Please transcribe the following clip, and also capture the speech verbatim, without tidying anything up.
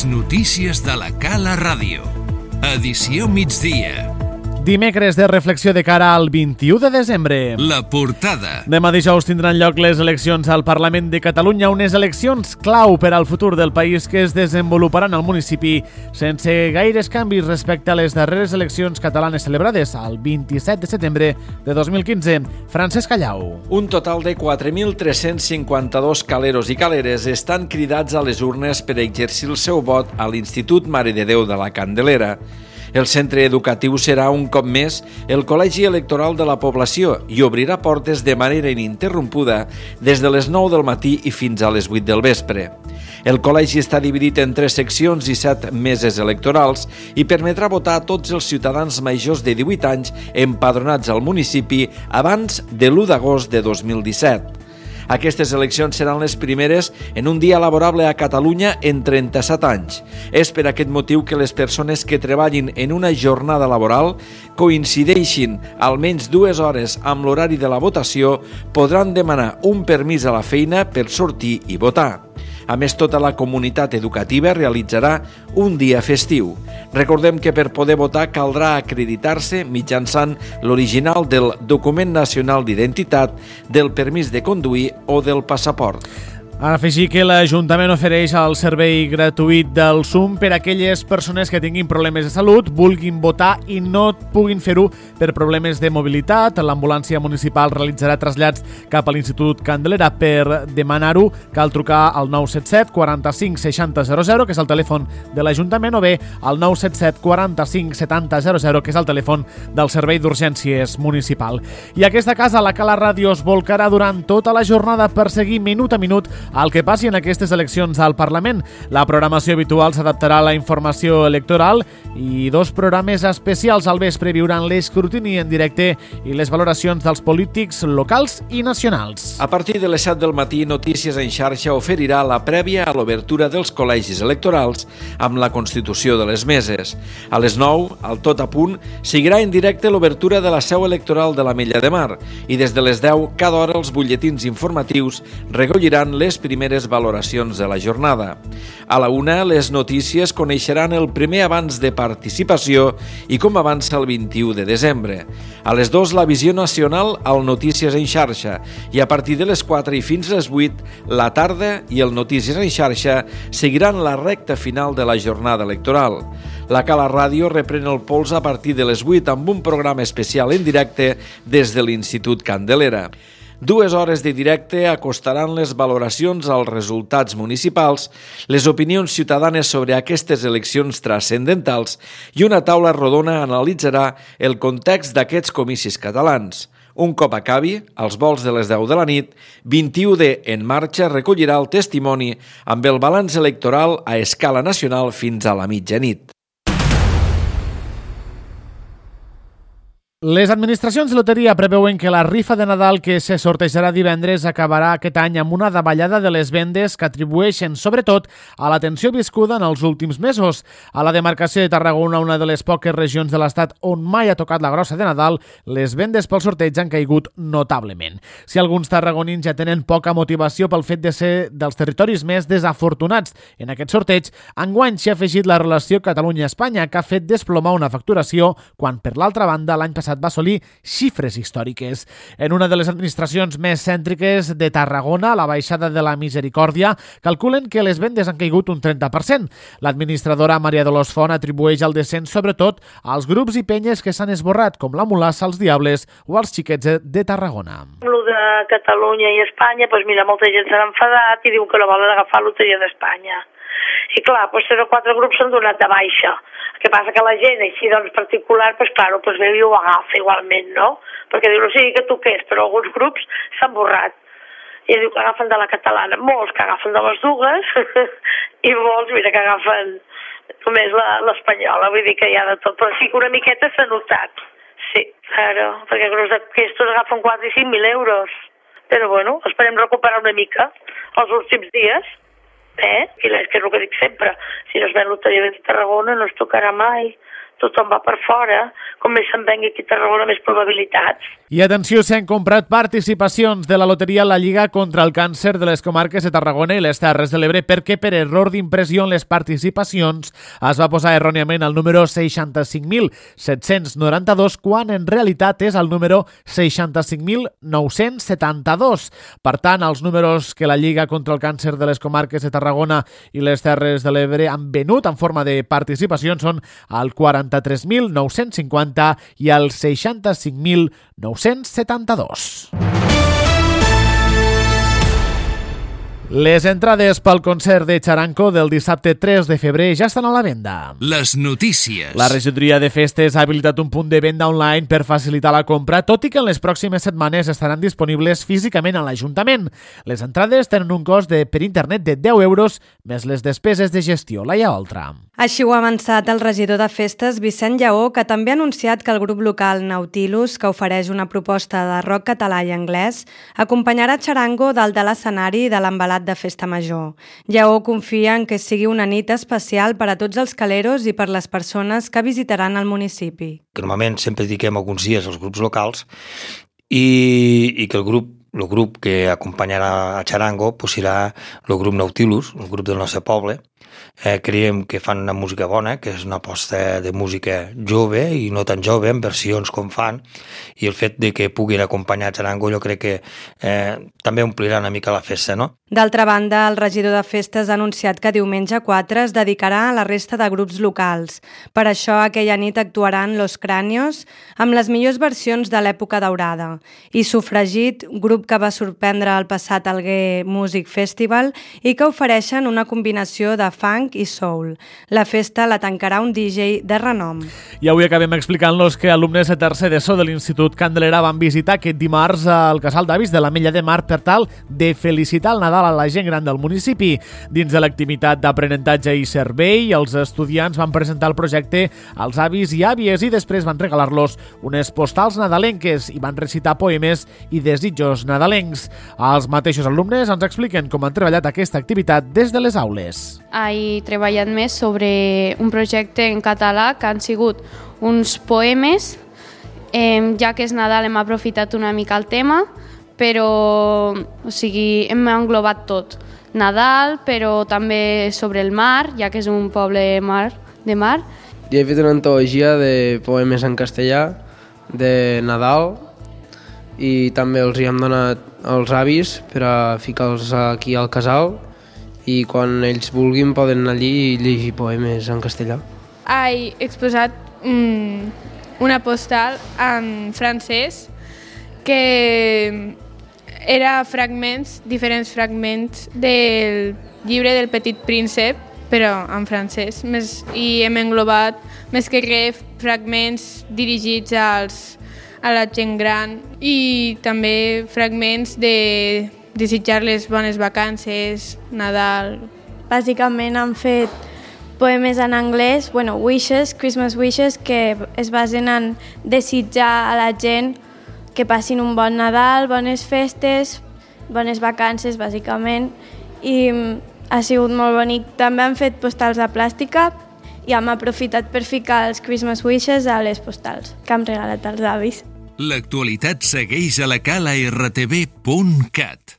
notícies de la Cala Ràdio. Edició migdia. Dimecres de reflexió de cara al vint-i-u de desembre. La portada. Demà dijous tindran lloc les eleccions al Parlament de Catalunya, unes eleccions clau per al futur del país que es desenvoluparan al municipi sense gaires canvis respecte a les darreres eleccions catalanes celebrades el vint-i-set de setembre de dos mil quinze. Francesc Callau. Un total de quatre mil tres-cents cinquanta-dos caleros i caleres estan cridats a les urnes per exercir el seu vot a l'Institut Mare de Déu de la Candelera. El centre educatiu serà un cop més el col·legi electoral de la població i obrirà portes de manera ininterrompuda des de les nou del matí i fins a les vuit del vespre. El col·legi està dividit en tres seccions i set meses electorals i permetrà votar a tots els ciutadans majors de divuit anys empadronats al municipi abans de l'u d'agost de dos mil disset. Aquestes eleccions seran les primeres en un dia laborable a Catalunya en trenta-set anys. És per aquest motiu que les persones que treballin en una jornada laboral coincideixin almenys dues hores amb l'horari de la votació podran demanar un permís a la feina per sortir i votar. A més, tota la comunitat educativa realitzarà un dia festiu. Recordem que per poder votar caldrà acreditar-se mitjançant l'original del document nacional d'identitat, del permís de conduir o del passaport. A afegir que l'Ajuntament ofereix el servei gratuït del S U M per a aquelles persones que tinguin problemes de salut, vulguin votar i no puguin fer-ho per problemes de mobilitat. L'ambulància municipal realitzarà trasllats cap a l'Institut Candelera. Per demanar-ho cal trucar al nou set set quaranta-cinc seixanta zero zero, que és el telèfon de l'Ajuntament, o bé al nou set set quaranta-cinc setanta zero zero, que és el telèfon del Servei d'Urgències Municipal. I aquesta casa, la Cala Ràdio, es volcarà durant tota la jornada per seguir minut a minut el que passi en aquestes eleccions al Parlament. La programació habitual s'adaptarà a la informació electoral i dos programes especials al vespre viuran l'escrutini en directe i les valoracions dels polítics locals i nacionals. A partir de les set del matí, Notícies en xarxa oferirà la prèvia a l'obertura dels col·legis electorals amb la constitució de les meses. A les nou, al tot a punt, seguirà en directe l'obertura de la seu electoral de l'Ametlla de Mar i des de les deu, cada hora els butlletins informatius recolliran les primeres valoracions de la jornada. A la una, les notícies coneixeran el primer avanç de participació i com avança el vint-i-u de desembre. A les dues, la visió nacional al Notícies en xarxa i a partir de les quatre i fins a les vuit, la tarda i el Notícies en xarxa seguiran la recta final de la jornada electoral. La Cala Ràdio reprèn el pols a partir de les vuit amb un programa especial en directe des de l'Institut Candelera. Dues hores de directe acostaran les valoracions als resultats municipals, les opinions ciutadanes sobre aquestes eleccions transcendentals i una taula rodona analitzarà el context d'aquests comicis catalans. Un cop acabi, als volts de les deu de la nit, vint-i-u de En Marxa recollirà el testimoni amb el balanç electoral a escala nacional fins a la mitjanit. Les administracions de loteria preveuen que la rifa de Nadal que se sortejarà divendres acabarà aquest any amb una davallada de les vendes que atribueixen sobretot a la tensió viscuda en els últims mesos. A la demarcació de Tarragona, una de les poques regions de l'estat on mai ha tocat la grossa de Nadal, les vendes pel sorteig han caigut notablement. Si alguns tarragonins ja tenen poca motivació pel fet de ser dels territoris més desafortunats en aquest sorteig, enguany s'hi ha afegit la relació Catalunya-Espanya, que ha fet desplomar una facturació quan, per l'altra banda, l'any passat va assolir xifres històriques. En una de les administracions més cèntriques de Tarragona, la Baixada de la Misericòrdia, calculen que les vendes han caigut un trenta per cent. L'administradora Maria Dolors Font atribueix el descens sobretot als grups i penyes que s'han esborrat, com la Mulassa, els Diables o els Xiquets de Tarragona. Lo de Catalunya i Espanya, doncs mira, molta gent s'ha enfadat i diu que no volen agafar la loteria d'Espanya. I clar, doncs tres o quatre grups s'han donat de baixa. El que passa que la gent així doncs particular, doncs claro, doncs veu i ho agafa igualment, no? Perquè diu, no sigui que toqués, però alguns grups s'han borrat. I diu que agafen de la catalana, molts que agafen de les dues i molts, mira, que agafen només l'espanyola, vull dir que hi ha de tot, però sí que una miqueta s'ha notat. Sí, claro, perquè aquests agafen quatre i cinc mil euros. Però bueno, esperem recuperar una mica els últims dies. Eh? I és que és el que dic sempre, si no es ven loteria de Tarragona no es tocarà mai, tothom va per fora, com més se'n vengui aquí a Tarragona, més probabilitats. I atenció, s'han comprat participacions de la loteria La Lliga contra el Càncer de les comarques de Tarragona i les Terres de l'Ebre perquè per error d'impressió en les participacions es va posar erròniament el número seixanta-cinc mil set-cents noranta-dos quan en realitat és el número seixanta-cinc mil nou-cents setanta-dos. Per tant, els números que la Lliga contra el Càncer de les comarques de Tarragona i les Terres de l'Ebre han venut en forma de participacions són el quaranta-tres mil nou-cents cinquanta i el seixanta-cinc mil nou-cents setanta-dos. Les entrades pel concert de Charango del dissabte tres de febrer ja estan a la venda. Les notícies. La regidoria de festes ha habilitat un punt de venda online per facilitar la compra, tot i que en les pròximes setmanes estaran disponibles físicament a l'Ajuntament. Les entrades tenen un cost de, per internet de deu euros més les despeses de gestió. Laia Oltra. Així ho ha avançat el regidor de festes, Vicent Lleó, que també ha anunciat que el grup local Nautilus, que ofereix una proposta de rock català i anglès, acompanyarà Charango dalt de l'escenari de l'embalat de Festa Major. Lleó confia en que sigui una nit especial per a tots els caleros i per les persones que visitaran el municipi. Normalment sempre dediquem alguns dies als grups locals i, i que el grup el grup que acompanyarà a Charango pues, serà el grup Nautilus, el grup del nostre poble. Eh, creiem que fan una música bona, que és una aposta de música jove i no tan jove, en versions com fan, i el fet de que puguin acompanyar Charango jo crec que eh, també omplirà una mica la festa, no? D'altra banda, el regidor de festes ha anunciat que diumenge quatre es dedicarà a la resta de grups locals. Per això, aquella nit actuaran Los Cranios amb les millors versions de l'època daurada i Sufragit, grup que va sorprendre el passat Alguer Music Festival i que ofereixen una combinació de funk i soul. La festa la tancarà un D J de renom. I avui acabem explicant-los que alumnes de tercer d'ESO de l'Institut Candelera van visitar aquest dimarts al Casal d'Avis de l'Ametlla de Mar per tal de felicitar el Nadal a la gent gran del municipi. Dins de l'activitat d'aprenentatge i servei, els estudiants van presentar el projecte als avis i àvies i després van regalar-los unes postals nadalenques i van recitar poemes i desitjos nadalencs. Els mateixos alumnes ens expliquen com han treballat aquesta activitat des de les aules. He treballat més sobre un projecte en català que han sigut uns poemes. Eh, ja que és Nadal hem aprofitat una mica el tema, però o sigui, hem englobat tot. Nadal, però també sobre el mar, ja que és un poble mar, de mar. Jo he fet una antologia de poemes en castellà, de Nadal, i també els hi hem donat als avis per a ficar-los aquí al casal i quan ells vulguin poden anar allí i llegir poemes en castellà. He exposat mm, una postal en francès que era fragments, diferents fragments del llibre del Petit Príncep, però en francès, més, i hem englobat més que res fragments dirigits als, a la gent gran i també fragments de desitjar-les bones vacances, Nadal. Bàsicament han fet poemes en anglès, bueno, wishes, Christmas wishes, que es basen en desitjar a la gent que passin un bon Nadal, bones festes, bones vacances, bàsicament, i ha sigut molt bonic. També han fet postals de plàstica i hem aprofitat per ficar els Christmas wishes a les postals que hem regalat als avis. L'actualitat segueix a la cala r t v punt cat.